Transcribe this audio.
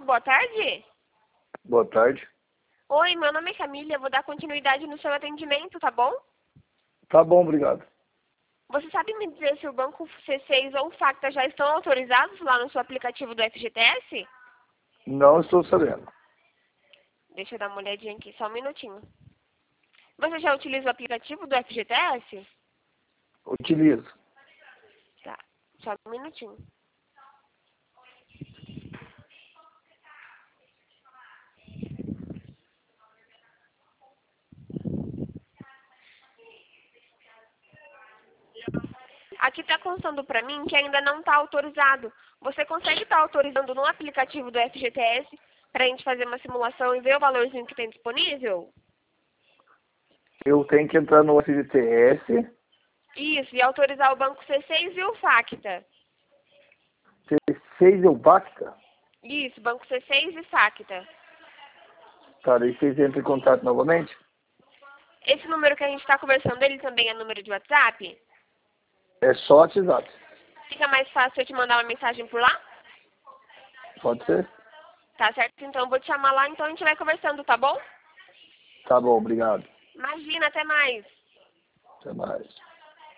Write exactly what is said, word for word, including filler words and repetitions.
boa tarde. Boa tarde. Oi, meu nome é Camila, eu vou dar continuidade no seu atendimento, tá bom? Tá bom, obrigado. Você sabe me dizer se o banco C seis ou o Facta já estão autorizados lá no seu aplicativo do F G T S? Não estou sabendo. Deixa eu dar uma olhadinha aqui, só um minutinho. Você já utiliza o aplicativo do F G T S? Utilizo. Tá, só um minutinho. Aqui está constando para mim que ainda não está autorizado. Você consegue estar autorizando no aplicativo do F G T S para a gente fazer uma simulação e ver o valorzinho que tem disponível? Eu tenho que entrar no F G T S. Isso, e autorizar o banco C seis e o Facta. C seis é o Bacta? Isso, banco C seis e Facta. Tá, daí vocês entram em contato novamente? Esse número que a gente está conversando, ele também é número de WhatsApp? É só WhatsApp. Fica mais fácil eu te mandar uma mensagem por lá? Pode ser? Tá certo, então eu vou te chamar lá, então a gente vai conversando, tá bom? Tá bom, obrigado. Imagina, até mais. Até mais.